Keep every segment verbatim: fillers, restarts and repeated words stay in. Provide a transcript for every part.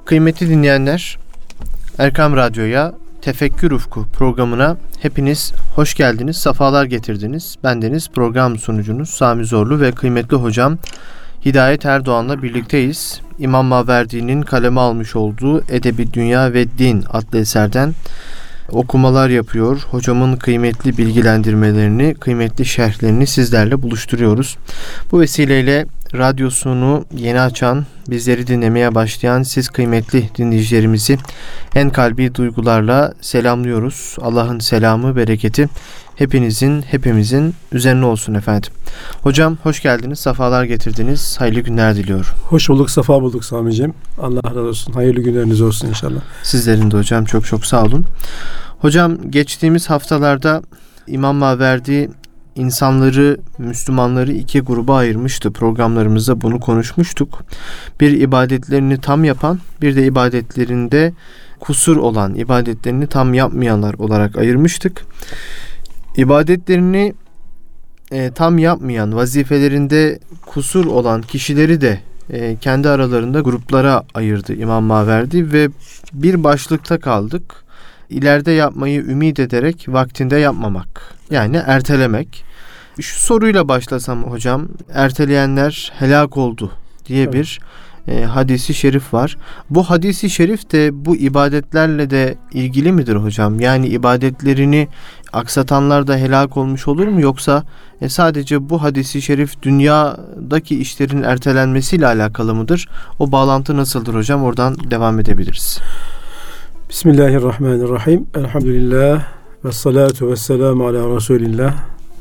Kıymetli dinleyenler, Erkam Radyo'ya Tefekkür Ufku programına hepiniz hoş geldiniz, sefalar getirdiniz. Bendeniz program sunucunuz Sami Zorlu ve kıymetli hocam Hidayet Erdoğan'la birlikteyiz. İmam Maverdi'nin kaleme almış olduğu Edebi Dünya ve Din adlı eserden okumalar yapıyor. Hocamın kıymetli bilgilendirmelerini, kıymetli şerhlerini sizlerle buluşturuyoruz. Bu vesileyle radyosunu yeni açan, bizleri dinlemeye başlayan siz kıymetli dinleyicilerimizi en kalbi duygularla selamlıyoruz. Allah'ın selamı, bereketi hepinizin, hepimizin üzerine olsun efendim. Hocam hoş geldiniz, sefalar getirdiniz. Hayırlı günler diliyorum. Hoş bulduk, sefa bulduk Sami'ciğim. Allah razı olsun. Hayırlı günleriniz olsun inşallah. Sizlerin de hocam çok çok sağ olun. Hocam geçtiğimiz haftalarda İmam Maverdi insanları, Müslümanları iki gruba ayırmıştı. Programlarımızda bunu konuşmuştuk. Bir ibadetlerini tam yapan, bir de ibadetlerinde kusur olan, ibadetlerini tam yapmayanlar olarak ayırmıştık. İbadetlerini e, tam yapmayan, vazifelerinde kusur olan kişileri de e, kendi aralarında gruplara ayırdı İmam Maverdi ve bir başlıkta kaldık. İleride yapmayı ümit ederek vaktinde yapmamak. Yani ertelemek. Şu soruyla başlasam hocam. Erteleyenler helak oldu diye evet. bir e, hadisi şerif var. Bu hadisi şerif de bu ibadetlerle de ilgili midir hocam? Yani ibadetlerini aksatanlar da helak olmuş olur mu? Yoksa e, sadece bu hadisi şerif dünyadaki işlerin ertelenmesiyle alakalı mıdır? O bağlantı nasıldır hocam? Oradan devam edebiliriz. Bismillahirrahmanirrahim. Elhamdülillah ve salatu ve selamu ala Resulillah.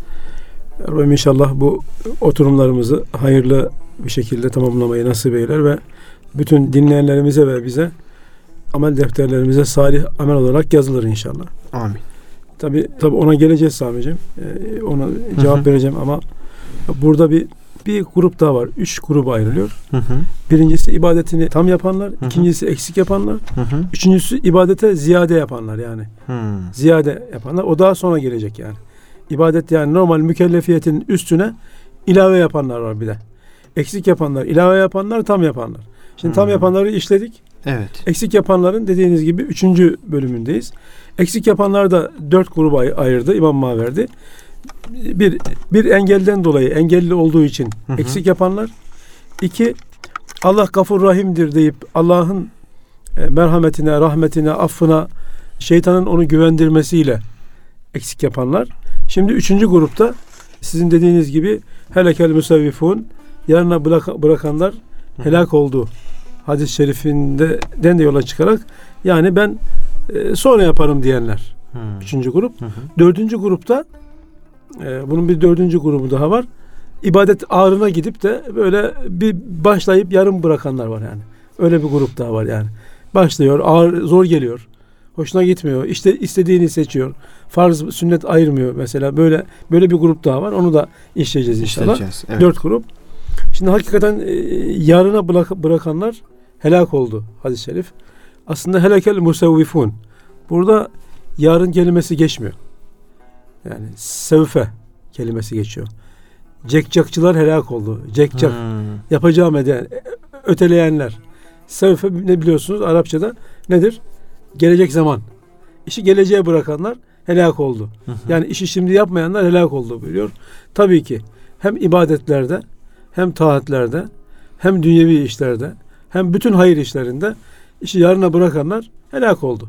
Rabbim inşallah bu oturumlarımızı hayırlı bir şekilde tamamlamayı nasip eyler ve bütün dinleyenlerimize ve bize amel defterlerimize salih amel olarak yazılır inşallah. Amin. Tabi tabi ona geleceğiz Sami'ciğim. Ee, ona cevap hı hı. vereceğim ama burada bir bir grup daha var. Üç gruba ayrılıyor. Hı hı. Birincisi ibadetini tam yapanlar, hı hı. ikincisi eksik yapanlar, hı hı. üçüncüsü ibadete ziyade yapanlar yani. Hı. Ziyade yapanlar. O daha sonra gelecek yani. İbadet yani normal mükellefiyetin üstüne ilave yapanlar var bir de. Eksik yapanlar, ilave yapanlar, tam yapanlar. Şimdi hı. tam yapanları işledik. Evet. Eksik yapanların dediğiniz gibi üçüncü bölümündeyiz. Eksik yapanlar da dört gruba ayırdı İmam Maverdi. Bir, bir engelden dolayı, engelli olduğu için hı hı. eksik yapanlar. İki, Allah Gafur Rahim'dir deyip Allah'ın merhametine, rahmetine, affına, şeytanın onu güvendirmesiyle eksik yapanlar. Şimdi üçüncü grupta sizin dediğiniz gibi helekel müsevvifun, yarına bırak, bırakanlar helak oldu. Hadis-i şerifinden de yola çıkarak yani ben e, sonra yaparım diyenler. Hmm. Üçüncü grup. Hı hı. Dördüncü grupta e, bunun bir dördüncü grubu daha var. İbadet ağrına gidip de böyle bir başlayıp yarım bırakanlar var yani. Öyle bir grup daha var yani. Başlıyor, ağır, zor geliyor. Hoşuna gitmiyor. İşte istediğini seçiyor. Farz, sünnet ayırmıyor mesela. Böyle böyle bir grup daha var. Onu da işleyeceğiz inşallah. İşleyeceğiz, evet. Dört grup. Şimdi hakikaten e, yarına bırak, bırakanlar helak oldu hadis-i şerif. Aslında helekel musevvifun. Burada yarın kelimesi geçmiyor. Yani sevfe kelimesi geçiyor. Cekcakçılar helak oldu. Cekcak. Hmm. Yapacağım eden, öteleyenler. Sevfe ne biliyorsunuz Arapçada nedir? Gelecek zaman. İşi geleceğe bırakanlar helak oldu. Hı hı. Yani işi şimdi yapmayanlar helak oldu buyuruyor. Tabii ki hem ibadetlerde hem taatlerde hem dünyevi işlerde hem bütün hayır işlerinde işi yarına bırakanlar helak oldu.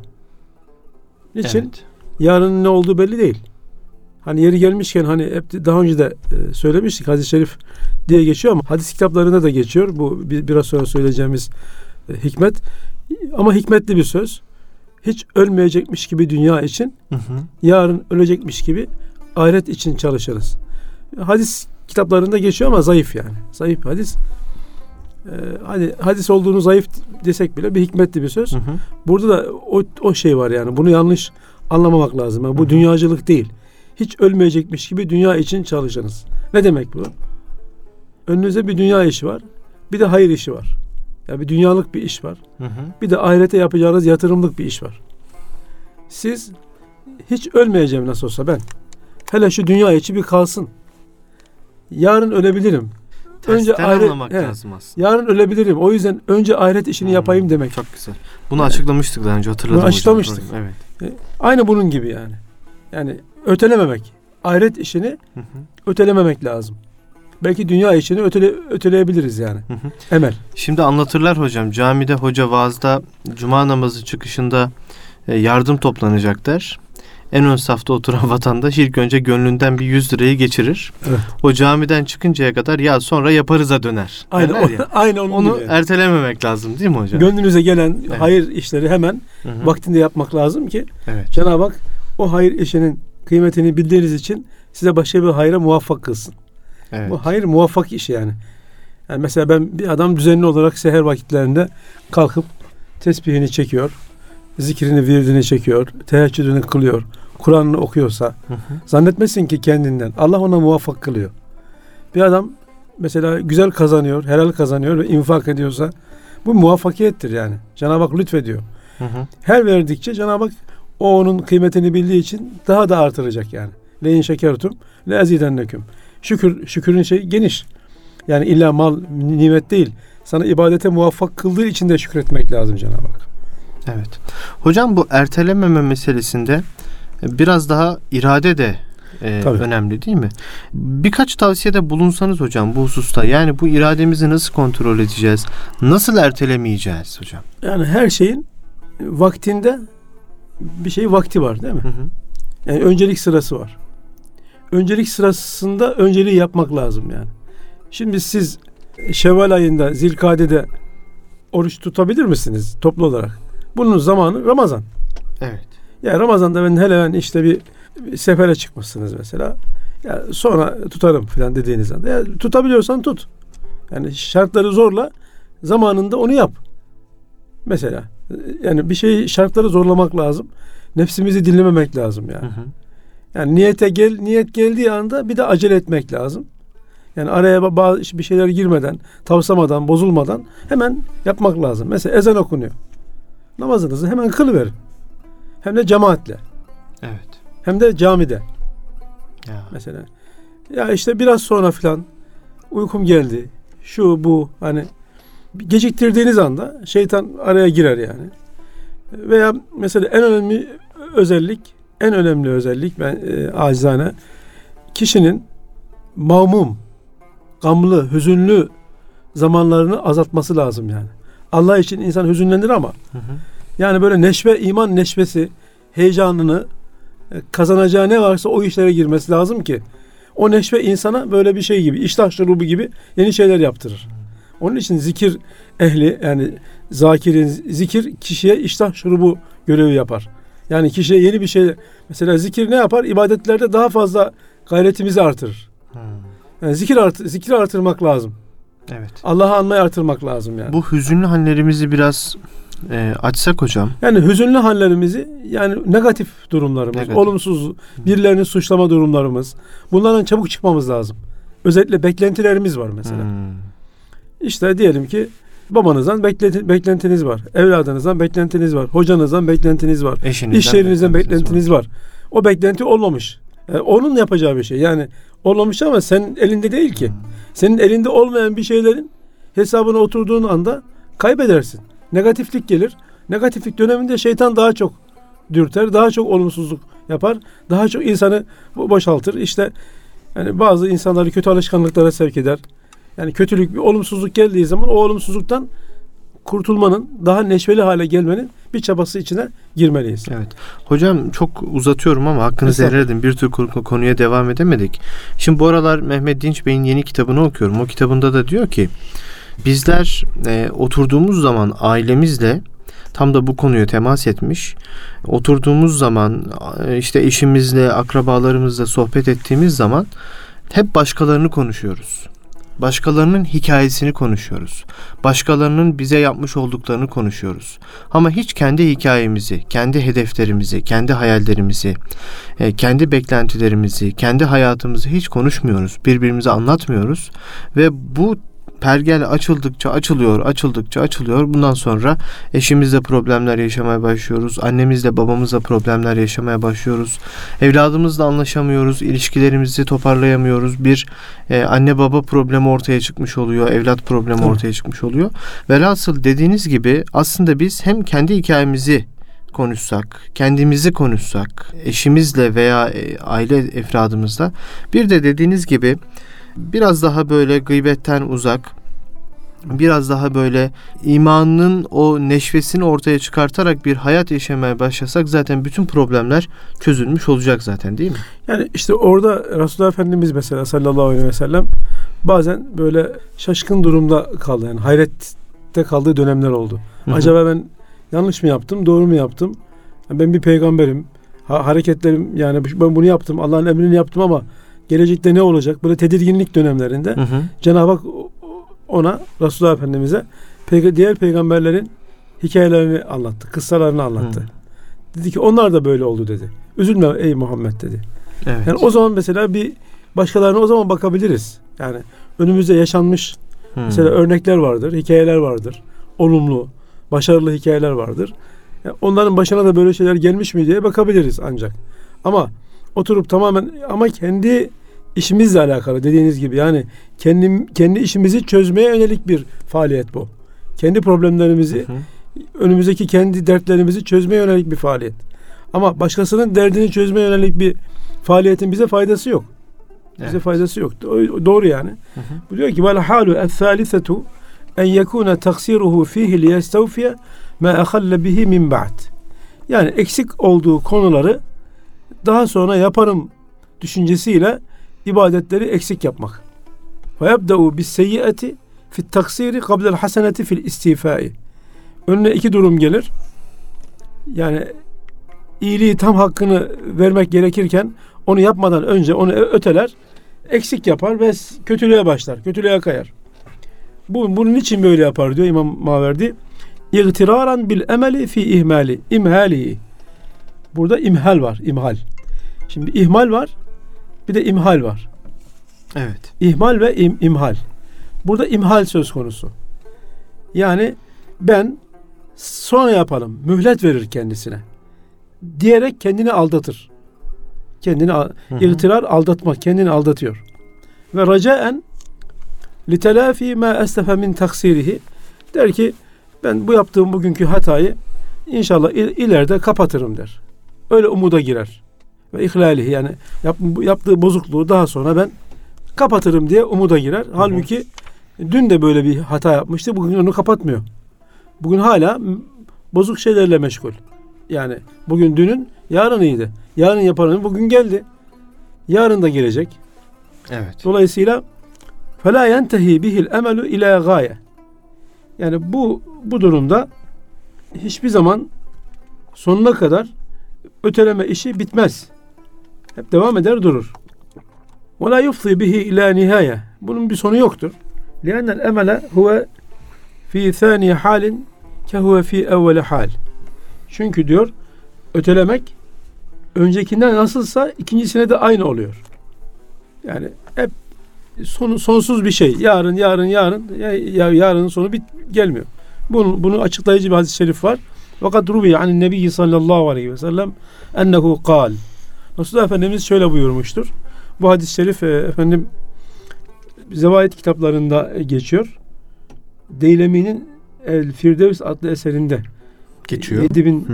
Niçin? Evet. Yarının ne olduğu belli değil. Hani yeri gelmişken hani hep daha önce de e, söylemiştik hadis-i şerif diye geçiyor ama hadis kitaplarında da geçiyor. Bu biraz sonra söyleyeceğimiz e, hikmet. Ama hikmetli bir söz. Hiç ölmeyecekmiş gibi dünya için, hı hı. yarın ölecekmiş gibi ahiret için çalışırız. Hadis kitaplarında geçiyor ama zayıf yani. Zayıf hadis. Ee, hani hadis olduğunu zayıf desek bile bir hikmetli bir söz. Hı hı. Burada da o, o şey var yani. Bunu yanlış anlamamak lazım. Yani bu hı hı. dünyacılık değil. Hiç ölmeyecekmiş gibi dünya için çalışınız. Ne demek bu? Önünüzde bir dünya işi var. Bir de hayır işi var. Yani bir dünyalık bir iş var. Hı hı. Bir de ahirete yapacağınız yatırımlık bir iş var. Siz hiç ölmeyeceğim nasıl olsa ben. Hele şu dünya içi bir kalsın. Yarın ölebilirim. önce ahiret, anlamak he, lazım aslında. yarın ölebilirim. O yüzden önce ahiret işini hmm, yapayım demek. Çok güzel. Bunu açıklamıştık daha önce, hatırladım. Bunu açıklamıştık. Hocam. Evet. Aynı bunun gibi yani. Yani ötelememek. Ahiret işini hı hı. ötelememek lazım. Belki dünya işini ötele, öteleyebiliriz yani. Hı hı. Emel. Şimdi anlatırlar hocam. Camide hoca vaazda cuma namazı çıkışında yardım toplanacak der. En ön safta oturan vatandaş ilk önce gönlünden bir yüz lirayı geçirir. Evet. O camiden çıkıncaya kadar ya sonra yaparız'a döner. Aynen, o, aynen onun onu gibi. ertelememek lazım değil mi hocam? Gönlünüze gelen evet. hayır işleri hemen hı hı. vaktinde yapmak lazım ki evet. Cenab-ı Hak o hayır işinin kıymetini bildiğiniz için size başka bir hayra muvaffak kılsın. Evet. Bu hayır muvaffak iş yani. Yani mesela ben bir adam düzenli olarak seher vakitlerinde kalkıp tesbihini çekiyor, zikrini, virdini çekiyor, teheccüdünü kılıyor, Kur'an'ını okuyorsa hı hı. zannetmesin ki kendinden. Allah ona muvaffak kılıyor. Bir adam mesela güzel kazanıyor, helal kazanıyor ve infak ediyorsa bu muvaffakiyettir yani. Cenab-ı Hak lütfediyor. Hı hı. Her verdikçe Cenab-ı Hak o onun kıymetini bildiği için daha da artıracak yani. Le in şekertum le azidenneküm. Şükür, şükürün şey geniş. Yani illa mal, nimet değil. Sana ibadete muvaffak kıldığı için de şükretmek lazım Cenab-ı Hak. Evet. Hocam bu ertelememe meselesinde biraz daha irade de e, önemli değil mi? Birkaç tavsiyede bulunsanız hocam bu hususta. Yani bu irademizi nasıl kontrol edeceğiz? Nasıl ertelemeyeceğiz hocam? Yani her şeyin vaktinde bir şey vakti var değil mi? Hı hı. Yani öncelik sırası var. Öncelik sırasında önceliği yapmak lazım yani. Şimdi siz Şevval ayında, Zilkade'de oruç tutabilir misiniz toplu olarak? Bunun zamanı Ramazan. Evet. Ya Ramazan'da ben hele ben işte bir, bir sefere çıkmışsınız mesela. Ya sonra tutarım falan dediğiniz anda. Ya tutabiliyorsan tut. Yani şartları zorla, zamanında onu yap. Mesela yani bir şey şartları zorlamak lazım. Nefsimizi dinlememek lazım yani. Hı hı. Yani niyete gel niyet geldiği anda bir de acele etmek lazım. Yani araya bazı bir şeyler girmeden, tavsamadan, bozulmadan hemen yapmak lazım. Mesela ezan okunuyor. Namazınızı hemen kılıverin. Hem de cemaatle. Evet. Hem de camide. Ya. Mesela. Ya işte biraz sonra filan uykum geldi. Şu bu hani geciktirdiğiniz anda şeytan araya girer yani. Veya mesela en önemli özellik, en önemli özellik ben e, acizane kişinin mağmum, gamlı, hüzünlü zamanlarını azaltması lazım yani. Allah için insan hüzünlenir ama hı hı. yani böyle neşve, iman neşvesi, heyecanını kazanacağı ne varsa o işlere girmesi lazım ki o neşve insana böyle bir şey gibi, iştah şurubu gibi yeni şeyler yaptırır. Onun için zikir ehli yani zakirin zikir kişiye iştah şurubu görevi yapar. Yani kişiye yeni bir şey mesela zikir ne yapar? İbadetlerde daha fazla gayretimizi artırır. Hmm. Yani zikir art zikri artırmak lazım. Evet. Allah'ı anmayı artırmak lazım yani. Bu hüzünlü hallerimizi biraz e, açsak hocam. Yani hüzünlü hallerimizi yani negatif durumlarımız, negatif. olumsuz birilerini suçlama durumlarımız. Bunlardan çabuk çıkmamız lazım. Özellikle beklentilerimiz var mesela. Hmm. İşte diyelim ki babanızdan beklenti, beklentiniz var. Evladınızdan beklentiniz var. Hocanızdan beklentiniz var. Eşinizden İş yerinizden beklentiniz, beklentiniz var. var. O beklenti olmamış. Yani onun yapacağı bir şey. Yani olmamış ama senin elinde değil ki. Hmm. Senin elinde olmayan bir şeylerin hesabına oturduğun anda kaybedersin. Negatiflik gelir. Negatiflik döneminde şeytan daha çok dürter, daha çok olumsuzluk yapar, daha çok insanı boşaltır. İşte yani bazı insanları kötü alışkanlıklara sevk eder. Yani kötülük, bir olumsuzluk geldiği zaman o olumsuzluktan kurtulmanın, daha neşveli hale gelmenin bir çabası içine girmeliyiz. Evet. Hocam çok uzatıyorum ama hakkınızı helal edin. Bir tür konuya devam edemedik. Şimdi bu aralar Mehmet Dinç Bey'in yeni kitabını okuyorum. O kitabında da diyor ki bizler e, oturduğumuz zaman ailemizle tam da bu konuya temas etmiş. Oturduğumuz zaman işte eşimizle, akrabalarımızla sohbet ettiğimiz zaman hep başkalarını konuşuyoruz. Başkalarının hikayesini konuşuyoruz. Başkalarının bize yapmış olduklarını konuşuyoruz. Ama hiç kendi hikayemizi, kendi hedeflerimizi, kendi hayallerimizi, kendi beklentilerimizi, kendi hayatımızı hiç konuşmuyoruz. Birbirimize anlatmıyoruz. Ve bu pergel açıldıkça açılıyor, açıldıkça açılıyor. Bundan sonra eşimizle problemler yaşamaya başlıyoruz. Annemizle babamızla problemler yaşamaya başlıyoruz. Evladımızla anlaşamıyoruz. İlişkilerimizi toparlayamıyoruz. Bir e, anne baba problemi ortaya çıkmış oluyor. Evlat problemi Tabii. ortaya çıkmış oluyor. Velhasıl dediğiniz gibi aslında biz hem kendi hikayemizi konuşsak, kendimizi konuşsak, eşimizle veya e, aile efradımızla, bir de dediğiniz gibi biraz daha böyle gıybetten uzak, biraz daha böyle imanın o neşvesini ortaya çıkartarak bir hayat yaşamaya başlasak zaten bütün problemler çözülmüş olacak zaten, değil mi? Yani işte orada Resulullah Efendimiz mesela sallallahu aleyhi ve sellem bazen böyle şaşkın durumda kaldı. Yani hayrette kaldığı dönemler oldu. Hı hı. Acaba ben yanlış mı yaptım, doğru mu yaptım? Ben bir peygamberim. Ha, hareketlerim, yani ben bunu yaptım, Allah'ın emrini yaptım ama gelecekte ne olacak? Böyle tedirginlik dönemlerinde Hı hı. Cenab-ı Hak ona, Resulullah Efendimiz'e peyg- diğer peygamberlerin hikayelerini anlattı, kıssalarını anlattı. Hı. Dedi ki onlar da böyle oldu dedi. Üzülme ey Muhammed dedi. Evet. Yani o zaman mesela bir başkalarına o zaman bakabiliriz. Yani önümüzde yaşanmış Hı. mesela örnekler vardır, hikayeler vardır. Olumlu, başarılı hikayeler vardır. Yani onların başına da böyle şeyler gelmiş mi diye bakabiliriz ancak. Ama oturup tamamen ama kendi işimizle alakalı dediğiniz gibi, yani kendi kendi işimizi çözmeye yönelik bir faaliyet bu. Kendi problemlerimizi, Hı hı. önümüzdeki kendi dertlerimizi çözmeye yönelik bir faaliyet. Ama başkasının derdini çözmeye yönelik bir faaliyetin bize faydası yok. Bize Evet. faydası yok. O- Doğru yani. Hı hı. Bu diyor ki vel halu es-salisetu en yekuna taksiruhu fihi liyestevfiye ma ahalle bihi min ba'd. Yani eksik olduğu konuları daha sonra yaparım düşüncesiyle ibadetleri eksik yapmak. Ve yebda'u bis seyyiati fi't taksiri qable'l haseneti fil istifai. Önüne iki durum gelir. Yani iyiliği tam hakkını vermek gerekirken onu yapmadan önce onu öteler, eksik yapar ve kötülüğe başlar, kötülüğe kayar. Bu bunun için böyle yapar diyor İmam Maverdi. İgtiraran bil emeli fi ihmali, imhali. Burada imhal var, imhal. Şimdi ihmal var, bir de imhal var. Evet. İhmal ve im, imhal. Burada imhal söz konusu. Yani ben sonra yapalım, mühlet verir kendisine diyerek kendini aldatır. Kendini al- İgtirar aldatmak, kendini aldatıyor. Ve racaen litelafi ma eslefe min taksirihi, der ki ben bu yaptığım bugünkü hatayı inşallah il- ileride kapatırım der. Öyle umuda girer. Ve ihlalihi, yani yap, yaptığı bozukluğu daha sonra ben kapatırım diye umuda girer. Halbuki dün de böyle bir hata yapmıştı. Bugün onu kapatmıyor. Bugün hala bozuk şeylerle meşgul. Yani bugün dünün yarınıydı. Yarın yapanın bugün geldi. Yarın da gelecek. Evet. Dolayısıyla فَلَا يَنْتَهِي بِهِ الْاَمَلُ اِلَى غَايَ. Yani bu bu durumda hiçbir zaman sonuna kadar öteleme işi bitmez. Hep devam eder durur. وَلَا يُفْضِي بِهِ اِلَى نِهَايَ. Bunun bir sonu yoktur. لِأَنَّ الْاَمَلَ هُوَ فِي ثَانِي حَالٍ كَهُوَ فِي اَوَّلِ حَالٍ. Çünkü diyor ötelemek öncekinden nasılsa ikincisine de aynı oluyor. Yani hep sonu, sonsuz bir şey. Yarın, yarın, yarın. Ya, ya, yarının sonu bit, gelmiyor. Bunu, bunu açıklayıcı bir hadis-i şerif var. Fakat ruviye anin nebiyyi sallallahu aleyhi ve sellem ennehu kal. Resulullah Efendimiz şöyle buyurmuştur. Bu hadis-i şerif e, efendim Zevait kitaplarında geçiyor. Deylemi'nin El Firdevs adlı eserinde Geçiyor.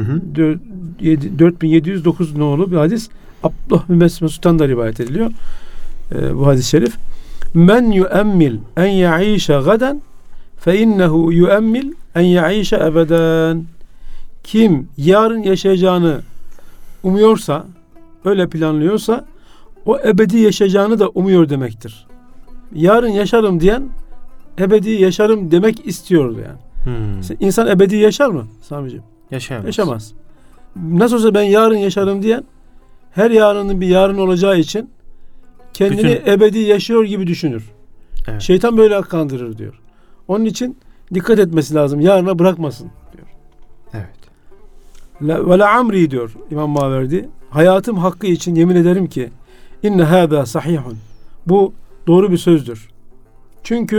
dört bin yedi yüz dokuz nolu bir hadis. Abdullah bin Mesud'dan da rivayet ediliyor. Ee, bu hadis-i şerif. Men yu'emmil en ya'işe gaden fe innehu yu'emmil en ya'işe ebeden. Kim yarın yaşayacağını umuyorsa, öyle planlıyorsa, o ebedi yaşayacağını da umuyor demektir. Yarın yaşarım diyen ebedi yaşarım demek istiyordu yani. Hmm. İnsan ebedi yaşar mı Sami'ciğim? Yaşayamaz. Yaşamaz. Nasıl olsa ben yarın yaşarım diyen, her yarının bir yarın olacağı için kendini Bütün... ebedi yaşıyor gibi düşünür. Evet. Şeytan böyle kandırır diyor. Onun için dikkat etmesi lazım. Yarına bırakmasın diyor. Evet. Ve la amri diyor İmam Maverdi. Hayatım hakkı için yemin ederim ki inne hâzâ sahihun. Bu doğru bir sözdür. Çünkü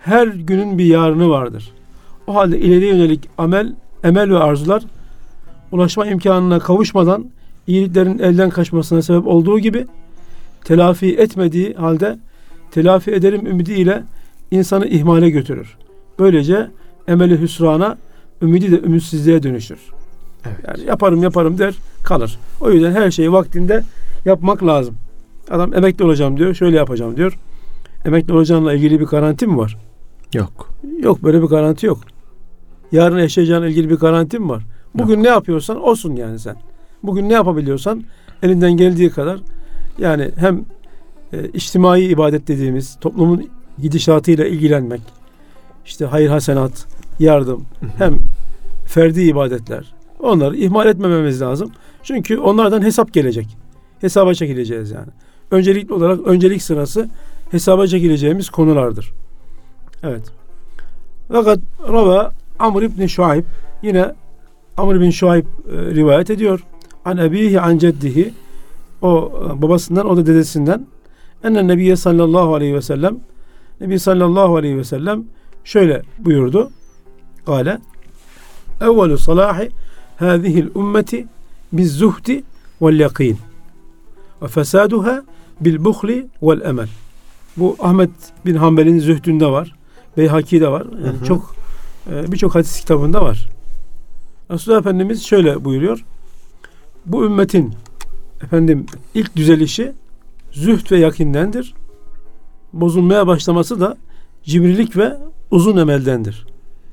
Her günün bir yarını vardır. O halde ileriye yönelik amel, emel ve arzular ulaşma imkanına kavuşmadan iyiliklerin elden kaçmasına sebep olduğu gibi telafi etmediği halde telafi ederim ümidiyle insanı ihmale götürür. Böylece emeli hüsrana, ümidi de ümitsizliğe dönüşür. Evet. Yani yaparım yaparım der kalır. O yüzden her şeyi vaktinde yapmak lazım. Adam emekli olacağım diyor, şöyle yapacağım diyor. Emekli olacağınla ilgili bir garanti mi var? Yok. Yok, böyle bir garanti yok. Yarın yaşayacağınla ilgili bir garanti mi var? Bugün yok. Ne yapıyorsan olsun yani sen. Bugün ne yapabiliyorsan elinden geldiği kadar, yani hem e, içtimai ibadet dediğimiz toplumun gidişatıyla ilgilenmek, işte hayır hasenat, yardım, hı hı. hem ferdi ibadetler, onları ihmal etmememiz lazım. Çünkü onlardan hesap gelecek. Hesaba çekileceğiz yani. Öncelikli olarak öncelik sırası hesaba çekileceğimiz konulardır. Evet. Fakat Rava Amr ibn Şuayb, yine Amr ibn Şuayb e, rivayet ediyor. An ebihi an ceddihi, o e, babasından, o da dedesinden. Ennen Nebiye sallallahu aleyhi ve sellem, Nebi sallallahu aleyhi ve sellem şöyle buyurdu. Kale evvelu salahi hâzihil ümmeti biz zuhdi vel yakin ve fesaduha bil buhli vel emel. Bu Ahmet bin Hanbel'in zühdünde var. Beyhaki'de var. Yani hı hı. çok e, birçok hadis kitabında var. Resulullah Efendimiz şöyle buyuruyor. Bu ümmetin efendim ilk düzelişi zühd ve yakindendir. Bozulmaya başlaması da cimrilik ve uzun emeldendir.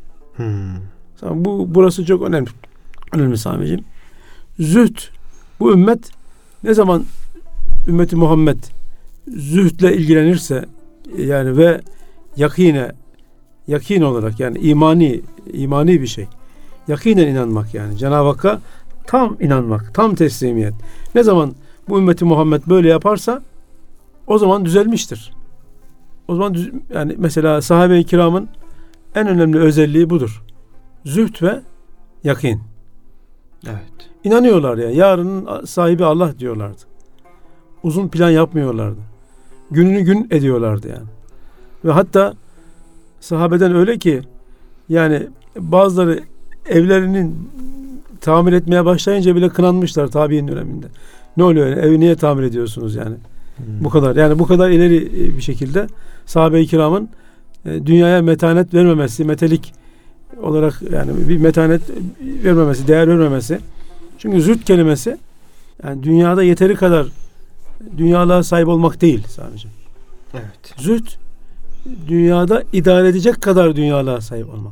Hmm. Bu burası çok önemli. Önemli Sami'ciğim. Zühd, bu ümmet ne zaman ümmeti Muhammed zühdle ilgilenirse yani ve yakine yakin olarak, yani imani imani bir şey. Yakinen inanmak, yani Cenab-ı Hakk'a tam inanmak, tam teslimiyet. Ne zaman bu ümmeti Muhammed böyle yaparsa o zaman düzelmiştir. O zaman düz, yani mesela sahabe-i kiramın en önemli özelliği budur. Zühd ve yakin. Evet. İnanıyorlar ya. Yarının sahibi Allah diyorlardı. Uzun plan yapmıyorlardı. Gününü gün ediyorlardı yani. Ve hatta sahabeden öyle ki yani bazıları evlerinin tamir etmeye başlayınca bile kınanmışlar tabi'in döneminde. Ne oluyor yani? Evi niye tamir ediyorsunuz yani? Hmm. Bu kadar. Yani bu kadar ileri bir şekilde sahabe-i kiramın dünyaya metanet vermemesi, metelik olarak yani bir metanet vermemesi, değer vermemesi. Çünkü zühd kelimesi yani dünyada yeteri kadar dünyalığa sahip olmak değil sadece. Evet. Zühd dünyada idare edecek kadar dünyalığa sahip olmak.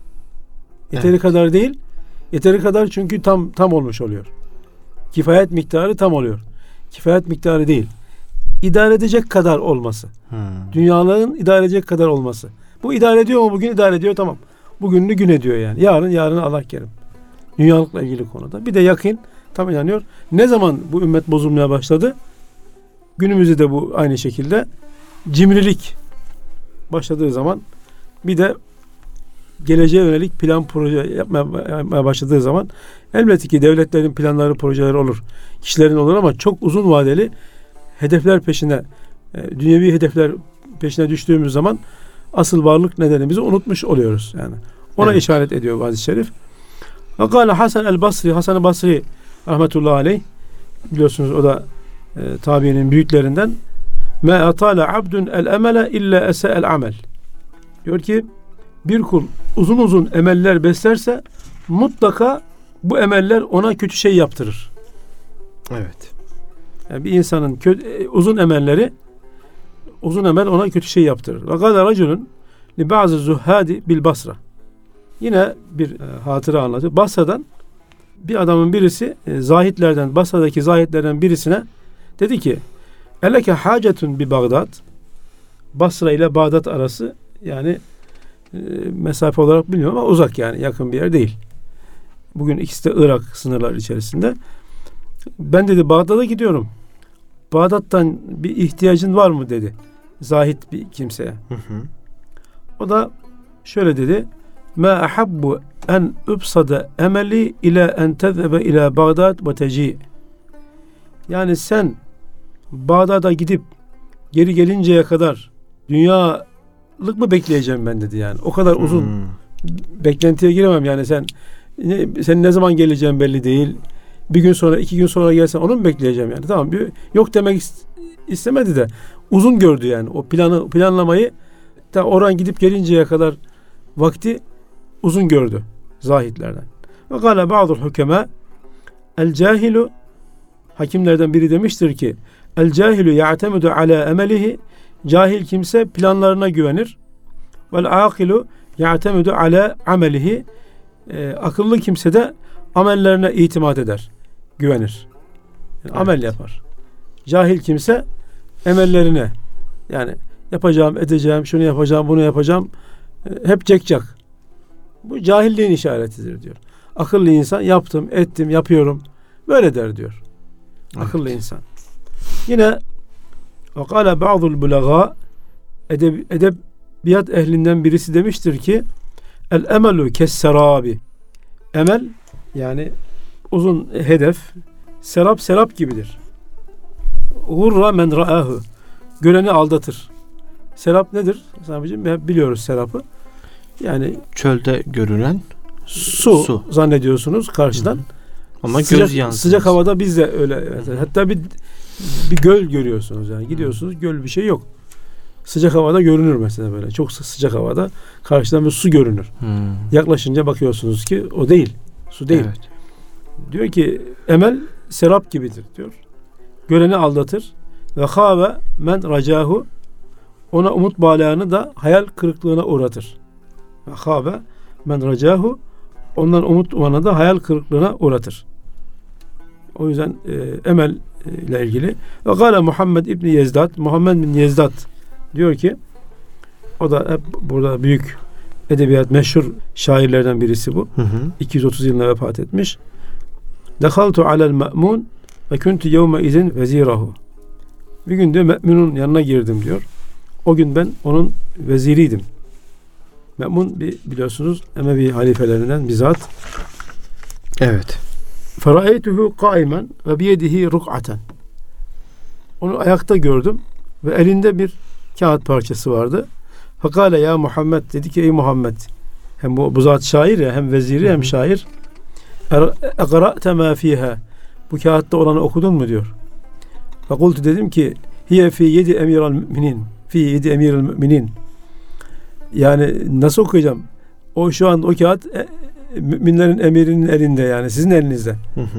Yeteri evet. kadar değil. Yeteri kadar çünkü tam tam olmuş oluyor. Kifayet miktarı tam oluyor. Kifayet miktarı değil. İdare edecek kadar olması. Hmm. Dünyalığın idare edecek kadar olması. Bu idare ediyor mu? Bugün idare ediyor, tamam. Bugününü gün ediyor yani. Yarın yarın Allah kerim. Dünyalıkla ilgili konuda. Bir de yakın, tam inanıyor. Ne zaman bu ümmet bozulmaya başladı? Günümüzde de bu aynı şekilde cimrilik başladığı zaman, bir de geleceğe yönelik plan proje yapmaya başladığı zaman, elbette ki devletlerin planları, projeleri olur. Kişilerin olur ama çok uzun vadeli hedefler peşine, dünyevi hedefler peşine düştüğümüz zaman asıl varlık nedenimizi unutmuş oluyoruz yani. Ona evet. işaret ediyor hadis-i şerif. Ve kâle Hasan el-Basri, Hasan-ı Basri rahmetullahi aleyh, biliyorsunuz o da e, tabiinin büyüklerinden. Me atala abdun el emele illa ese el amel. Diyor ki bir kul uzun uzun emeller beslerse mutlaka bu emeller ona kötü şey yaptırır. Evet. Yani bir insanın kötü, uzun emelleri, uzun emel ona kötü şey yaptırır. Ve gâle raculun li bazı zuhadi bil Basra. Yine bir e, hatıra anlatıyor. Basra'dan bir adamın birisi e, zahitlerden, Basra'daki zahitlerden birisine dedi ki eleke hacetun bi Bağdat. Basra ile Bağdat arası yani e, mesafe olarak bilmiyorum ama uzak, yani yakın bir yer değil. Bugün ikisi de Irak sınırlar içerisinde. Ben dedi Bağdat'a gidiyorum. Bağdat'tan bir ihtiyacın var mı dedi. Zahit bir kimseye. Hı hı. O da şöyle dedi. Ma ahabbu en ubsada emeli ila en tezhebe ila Bağdat ve teci. Yani sen Bağdat'a gidip geri gelinceye kadar dünya yıllık mı bekleyeceğim ben dedi yani. O kadar uzun Hmm. beklentiye giremem yani sen ne, sen ne zaman geleceğin belli değil. Bir gün sonra, iki gün sonra gelsen onu mu bekleyeceğim yani? Tamam, bir, yok demek istemedi de uzun gördü yani. O planı planlamayı ta oradan gidip gelinceye kadar vakti uzun gördü zahitlerden. Ve gâle ba'dul hukema el cahilu, hakimlerden biri demiştir ki el cahilu ya'temudu ala emelihi, cahil kimse planlarına güvenir. Vel akilu ya'temudu ala amelihi, e, akıllı kimse de amellerine itimat eder, güvenir. Yani evet. Amel yapar. Cahil kimse emellerine, yani yapacağım, edeceğim, şunu yapacağım, bunu yapacağım, e, hep cekcak. Bu cahilliğin işaretidir diyor. Akıllı insan yaptım, ettim, yapıyorum, böyle der diyor. Evet. Akıllı insan. Yine وَقَالَ بَعْضُ الْبُلَغَا, edeb, edebiyat ehlinden birisi demiştir ki el-emelu kes-serabi, emel yani uzun hedef, serap serap gibidir. Gurra men ra'ahu, göreni aldatır. Serap nedir? Sabicim hep biliyoruz serapı. Yani çölde görünen su, su. zannediyorsunuz karşıdan. Hı hı. Ama sıcak, göz yansımaz. Sıcak havada biz de öyle. Evet. Hatta bir bir göl görüyorsunuz yani. Gidiyorsunuz, göl bir şey yok. Sıcak havada görünür mesela böyle. Çok sıcak havada karşıdan bir su görünür. Hmm. Yaklaşınca bakıyorsunuz ki o değil. Su değil. Evet. Diyor ki emel serap gibidir diyor. Göreni aldatır. Ve khâve men racahu, ona umut bağlayanı da hayal kırıklığına uğratır. Ve khâve men racahu, ondan umut umana da hayal kırıklığına uğratır. O yüzden e, emel ile ilgili. Ve gâle Muhammed İbni Yezdat, Muhammed bin Yezdat diyor ki, o da hep burada büyük edebiyat, meşhur şairlerden birisi bu. Hı hı. iki yüz otuz yılında vefat etmiş. Dehaltu alel me'mun ve kuntu yevme izin vezirahu. Bir gün diyor Me'mun'un yanına girdim diyor. O gün ben onun veziriydim. Me'mun bir, biliyorsunuz Emevi halifelerinden bir zat. Evet. Feraeytuhu kaimen ve biyedihi ruk'aten. Onu ayakta gördüm ve elinde bir kağıt parçası vardı. Fakale ya Muhammed, dedi ki ey Muhammed, hem bu, bu zat şair ya, hem veziri hem şair. Eqra'te ma fiha, bu kağıtta olanı okudun mu diyor. Fakultu, dedim ki hiye fi yedi emirel müminin, fi yedi emirel müminin. Yani nasıl okuyacağım? O şu an o kağıt e, müminlerin emirinin elinde, yani sizin elinizde.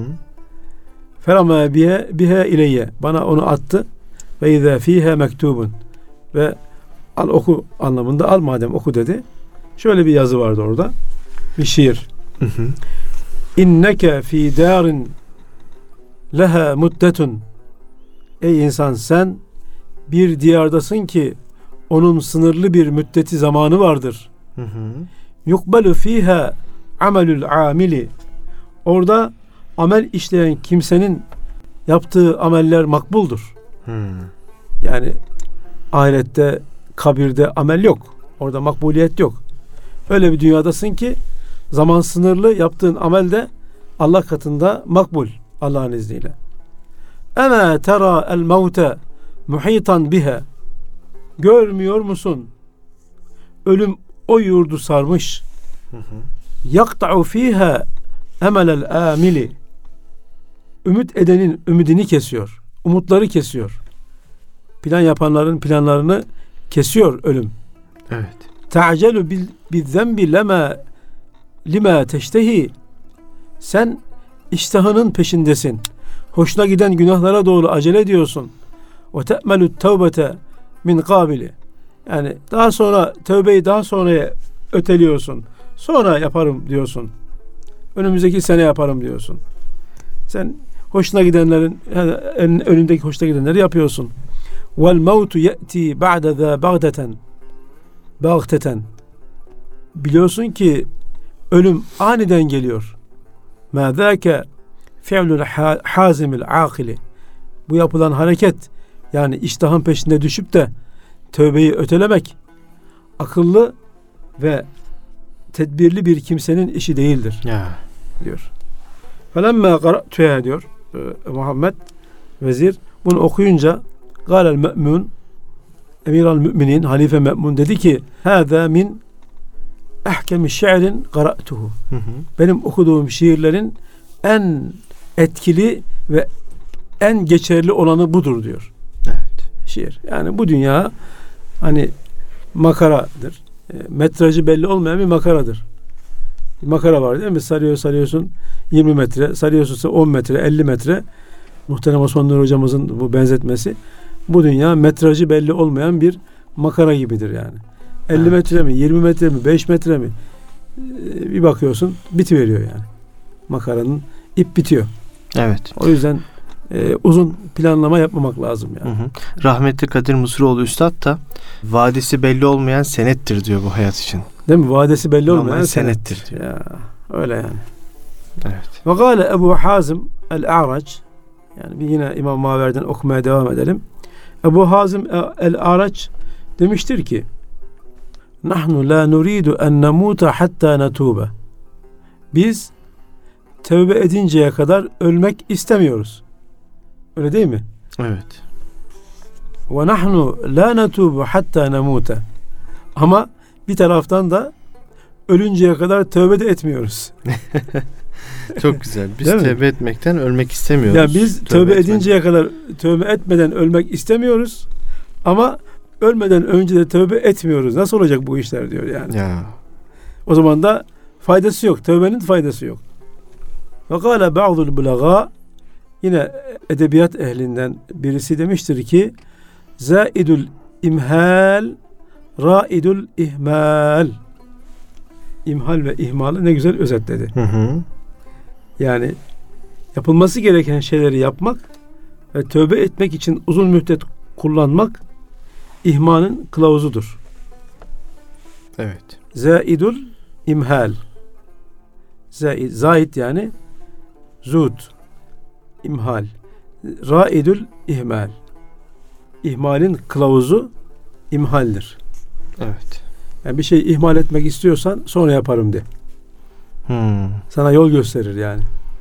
Ferama bihe bihe ileyye, bana onu attı. Ve izâ fîhâ mektûbun, ve al oku anlamında, al madem oku dedi. Şöyle bir yazı vardı orada. Bir şiir. İnneke fî dârin leha muddetun. Ey insan, sen bir diyardasın ki onun sınırlı bir müddeti, zamanı vardır. Yukbalu fîhâ amelül amili. Orada amel işleyen kimsenin yaptığı ameller makbuldur. Hmm. Yani ahirette, kabirde amel yok. Orada makbuliyet yok. Öyle bir dünyadasın ki zaman sınırlı, yaptığın amel de Allah katında makbul, Allah'ın izniyle. Ema tera el mevte muhitan biha. Görmüyor musun? Ölüm o yurdu sarmış. Yakta'u fiha emelel amili. Ümit edenin ümidini kesiyor. Umutları kesiyor. Plan yapanların planlarını kesiyor ölüm. Evet. Ta'celu bil zenbi lema lima teştehi. Sen iştahının peşindesin. Hoşuna giden günahlara doğru acele ediyorsun. Ve te'melü tevbete min kabili. Yani daha sonra, tövbeyi daha sonraya öteliyorsun. Sonra yaparım diyorsun. Önümüzdeki sene yaparım diyorsun. Sen hoşuna gidenlerin, yani önündeki hoşuna gidenleri yapıyorsun. Vel mevtu ye'ti ba'de zâ bagdeten. Bagteten. Biliyorsun ki ölüm aniden geliyor. Mâ zâke fi'lul hazimil âkili. Bu yapılan hareket, yani iştahın peşinde düşüp de tövbeyi ötelemek, akıllı ve tedbirli bir kimsenin işi değildir. Ya. Diyor. Felemme qara'tuha, diyor Muhammed vezir, bunu okuyunca gâlel me'mun, Emirül Müminin Halife Me'mun dedi ki: "Hâzâ min ahkemi şi'rin qara'tuhu." Benim okuduğum şiirlerin en etkili ve en geçerli olanı budur diyor. Evet. Şiir. Yani bu dünya hani makaradır. E, metrajı belli olmayan bir makaradır. Bir makara var değil mi? Sarıyor sarıyorsun yirmi metre, sarıyorsunsa on metre, elli metre. Muhterem Osman Nur hocamızın bu benzetmesi. Bu dünya metrajı belli olmayan bir makara gibidir yani. elli evet. metre mi, yirmi metre mi, beş metre mi? Ee, bir bakıyorsun bitiveriyor yani. Makaranın ip bitiyor. Evet. O yüzden e, uzun planlama yapmamak lazım yani. Hı hı. Rahmetli Kadir Mısıroğlu Üstad da vadesi belli olmayan senettir diyor bu hayat için. Değil mi? Vadesi belli olmayan Normal senettir. senettir diyor. Ya, öyle yani. Evet. Ve gâle Ebu Hazım el-A'raç, yani bir yine İmam Maver'den okumaya devam edelim. Ebu Hazım el-A'raç demiştir ki: "Nahnu la nuridu en nemuta hatta netube." Biz tövbe edinceye kadar ölmek istemiyoruz. Öyle değil mi? Evet. Ve nahnu la netubu hatta nemuta. Ama bir taraftan da ölünceye kadar tövbe de etmiyoruz. Çok güzel. Biz Değil tövbe mi? etmekten ölmek istemiyoruz. Yani biz tövbe, tövbe edinceye kadar tövbe etmeden ölmek istemiyoruz. Ama ölmeden önce de tövbe etmiyoruz. Nasıl olacak bu işler diyor yani. Ya. O zaman da faydası yok. Tövbenin faydası yok. Ve kâle ba'dul bulagâ, yine edebiyat ehlinden birisi demiştir ki: "Zâidul imhal, râidul ihmal." İmhal ve ihmalı ne güzel özetledi. Hı hı. Yani yapılması gereken şeyleri yapmak ve tövbe etmek için uzun müddet kullanmak ihmalın kılavuzudur. Evet. Zaidul imhal. Zaid, zaid yani zud, imhal. Raidul ihmal. İhmalin kılavuzu imhaldir. Evet. Yani bir şey ihmal etmek istiyorsan sonra yaparım de. Hmm. Sana yol gösterir yani.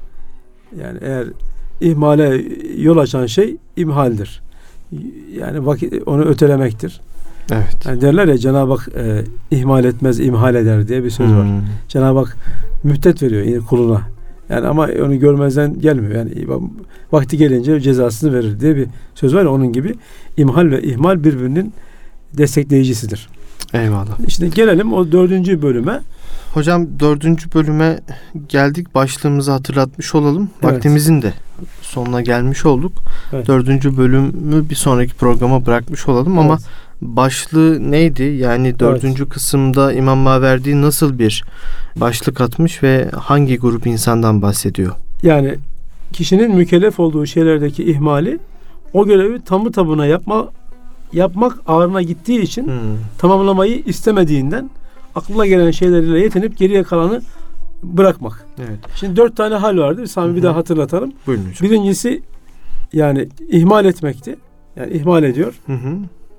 Yani eğer ihmale yol açan şey imhaldir. Yani vakit onu ötelemektir. Evet. Yani derler ya, Cenab-ı Hak e, ihmal etmez, imhal eder diye bir söz hmm. var. Cenab-ı Hak müddet veriyor kuluna. Yani ama onu görmezden gelmiyor. Yani vakti gelince cezasını verir diye bir söz var ya, onun gibi imhal ve ihmal birbirinin destekleyicisidir. Eyvallah. İşte gelelim o dördüncü bölüme. Hocam dördüncü bölüme geldik. Başlığımızı hatırlatmış olalım. Evet. Vaktimizin de sonuna gelmiş olduk. Evet. Dördüncü bölümü bir sonraki programa bırakmış olalım. Evet. Ama başlığı neydi? Yani dördüncü evet. kısımda İmam Maverdi nasıl bir başlık atmış ve hangi grup insandan bahsediyor? Yani kişinin mükellef olduğu şeylerdeki ihmali, o görevi tamı tabına yapma yapmak ağrına gittiği için hmm. tamamlamayı istemediğinden aklına gelen şeylerle yetinip geriye kalanı bırakmak. Evet. Şimdi dört tane hal vardı. Sami Hı-hı. bir daha hatırlatalım. Buyurun hocam. Birincisi yani ihmal etmekti. Yani ihmal ediyor. Hı-hı.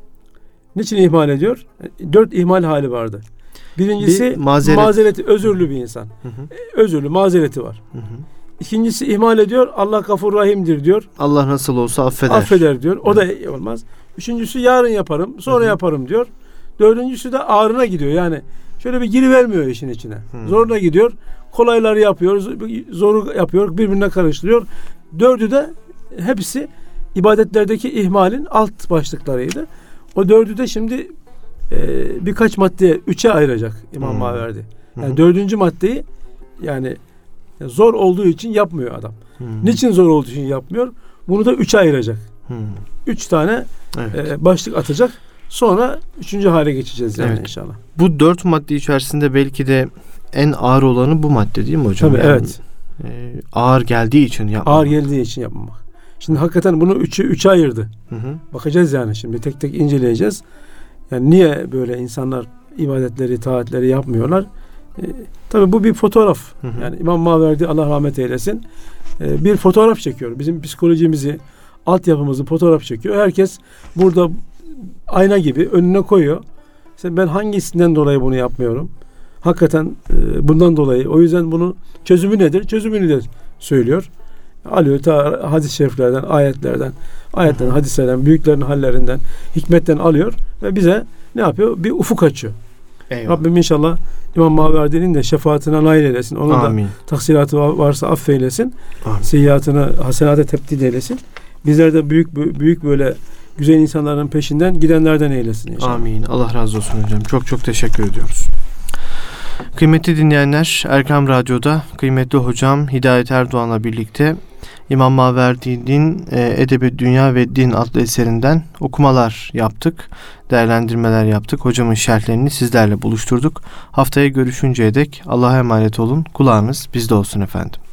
Niçin ihmal ediyor? Dört ihmal hali vardı. Birincisi bir mazeret. mazereti, özürlü bir insan. Hı-hı. Özürlü, mazereti var. Hı-hı. İkincisi ihmal ediyor. Allah Gafur Rahim'dir diyor. Allah nasıl olsa affeder. Affeder diyor. O Hı-hı. da olmaz. Üçüncüsü yarın yaparım, sonra Hı-hı. yaparım diyor. Dördüncüsü de ağrına gidiyor. Yani şöyle bir girivermiyor işin içine. Hmm. Zoruna gidiyor. Kolayları yapıyor, zoru yapıyor, birbirine karıştırıyor. Dördü de hepsi ibadetlerdeki ihmalin alt başlıklarıydı. O dördü de şimdi e, birkaç maddeye, üçe ayıracak İmam hmm. Maverdi. Yani hmm. dördüncü maddeyi yani zor olduğu için yapmıyor adam. Hmm. Niçin zor olduğu için yapmıyor? Bunu da üçe ayıracak. Hmm. Üç tane evet. e, başlık atacak. Sonra üçüncü hale geçeceğiz yani evet. inşallah. Bu dört madde içerisinde belki de en ağır olanı bu madde değil mi hocam? Tabii yani, evet. E, ağır geldiği için yapmamak. Ağır geldiği için yapmamak. Şimdi hakikaten bunu üçü üçe ayırdı. Hı hı. Bakacağız yani şimdi tek tek inceleyeceğiz. Yani niye böyle insanlar ibadetleri, taatleri yapmıyorlar? E, tabii bu bir fotoğraf. Hı hı. Yani İmam Maverdi Allah rahmet eylesin. E, bir fotoğraf çekiyor. Bizim psikolojimizi, altyapımızı fotoğraf çekiyor. Herkes burada ayna gibi önüne koyuyor. İşte ben hangisinden dolayı bunu yapmıyorum? Hakikaten e, bundan dolayı. O yüzden bunun çözümü nedir? Çözümünü de söylüyor. alıyor ta hadis-i şeriflerden, ayetlerden, ayetlerden, hadislerden, büyüklerin hallerinden, hikmetten alıyor ve bize ne yapıyor? Bir ufuk açıyor. Eyvallah. Rabbim inşallah İmam Maverdi'nin de şefaatine nail eylesin. Onun Amin. Da taksiratı varsa affeylesin. Amin. Seyyiatını hasenata tebdil eylesin. Bizler de büyük büyük böyle güzel insanların peşinden gidenlerden eylesin inşallah. Amin. Allah razı olsun hocam. Çok çok teşekkür ediyoruz. Kıymetli dinleyenler, Erkam Radyo'da kıymetli hocam Hidayet Erdoğan'la birlikte İmam Maverdi'nin e, Edebi Dünya ve Din adlı eserinden okumalar yaptık, değerlendirmeler yaptık. Hocamın şerhlerini sizlerle buluşturduk. Haftaya görüşünceye dek Allah'a emanet olun. Kulağınız bizde olsun efendim.